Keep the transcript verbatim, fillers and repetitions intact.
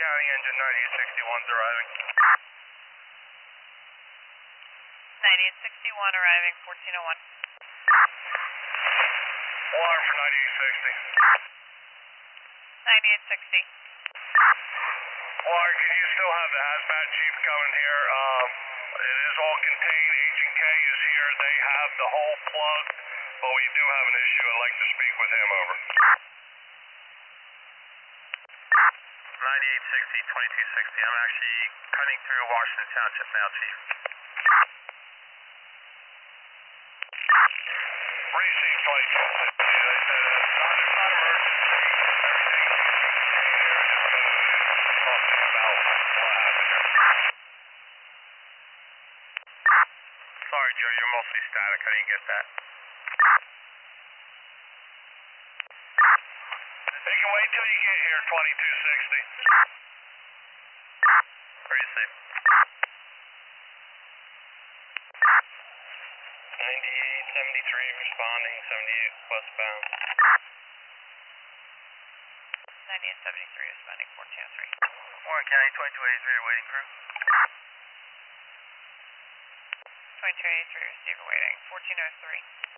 County engine ninety-eight sixty-one's arriving. ninety-eight sixty-one arriving, fourteen oh one. Alarm for ninety-eight sixty. ninety-eight sixty. Clark, you still have the hazmat chief coming here. Um, it is all contained. H and K is here. They have the hole plugged, but we do have an issue. I'd like to speak with him. Over. ninety-eight sixty, twenty-two sixty. I'm actually cutting through Washington Township now, Chief. Receive twenty-two sixty. They said it's not, it's not emergency. Everything seems to be contained here. I just know it's talking about blast here. Sorry, Joe, you're mostly static. I didn't get that. They can wait till you get here, twenty-two sixty. Very safe. ninety-eight seventy-three responding, seventy-eight westbound. ninety-eight seventy-three responding, fourteen oh three. Warren County, twenty-two eighty-three, waiting crew. twenty-two eighty-three receiver waiting, fourteen oh three.